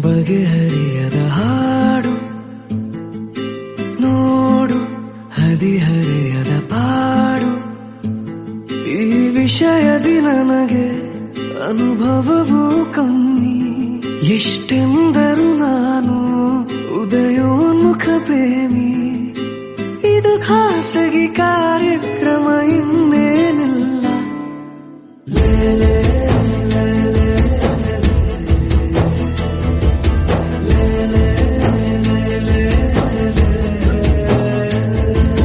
ಬಗೆಹರಿಯದ ಹಾಡು ನೋಡು, ಹದಿಹರೆಯದ ಪಾಡು. ಈ ವಿಷಯದಿ ನನಗೆ ಅನುಭವವೂ ಕಮ್ಮಿ. ಎಷ್ಟೆಂದರೂ ನಾನು ಉದಯೋನ್ಮುಖ ಪ್ರೇಮಿ. ಇದು ಖಾಸಗಿ ಕಾರ್ಯಕ್ರಮ, ಇನ್ನೇನಿಲ್ಲ.